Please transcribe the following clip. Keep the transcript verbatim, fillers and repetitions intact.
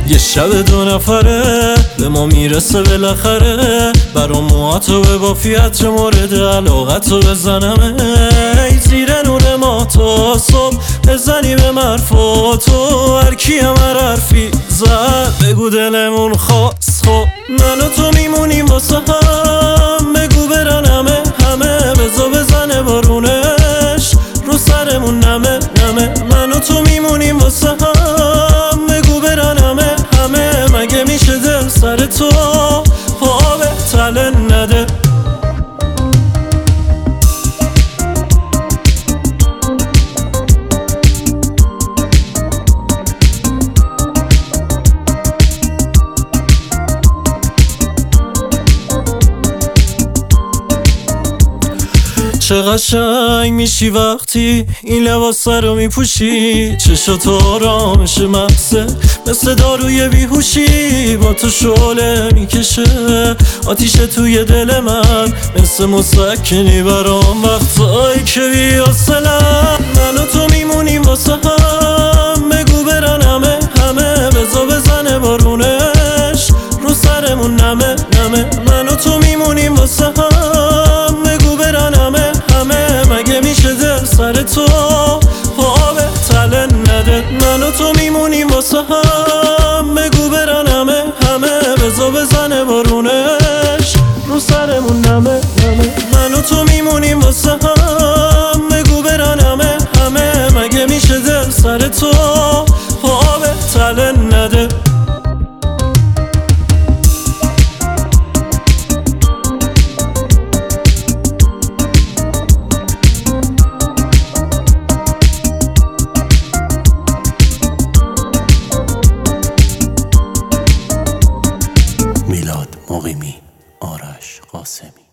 یه شب دو نفره به ما میرسه بالاخره، برا موهاتو به بافیت مورد علاقتو بزنم ای زیر نور ما تا صبح بزنی به مرفاتو، هرکی همه حرفی زد بگو دلمون خواست. خب من و تو میمونیم واسه هم، بگو برن همه همه، بزا بزنه بارونش رو سرمون نمه نمه. من و تو میمونیم واسه هم، بگو برن همه همه، مگه میشه دل سر تو پا به تله نده. چه قشنگ میشی وقتی این لباس رو میپوشی، چشاتو آرامش مغزه مثل داروی بیهوشی، با تو شعله میکشه آتیش توی دل من، مثل مسکنی برام وقتایی که بی‌حوصله‌ام. من و تو میمونیم واسه هم، بگو برن همه همه، بزا بزنه بارونش رو سرمون نمه نمه. من و تو میمونیم واسه هم، بگو برن همه همه، مگه میشه دل سر تو پا به تله نده. من و تو میمونیم واسه هم، بگو برن همه همه، بزا بزنه بارونش رو سرمون نمه نمه. من و تو میمونیم واسه هم، بگو برن همه همه، مگه میشه دل سر تو پا به تله نده. میلاد مقیمی، آرش قاسمی.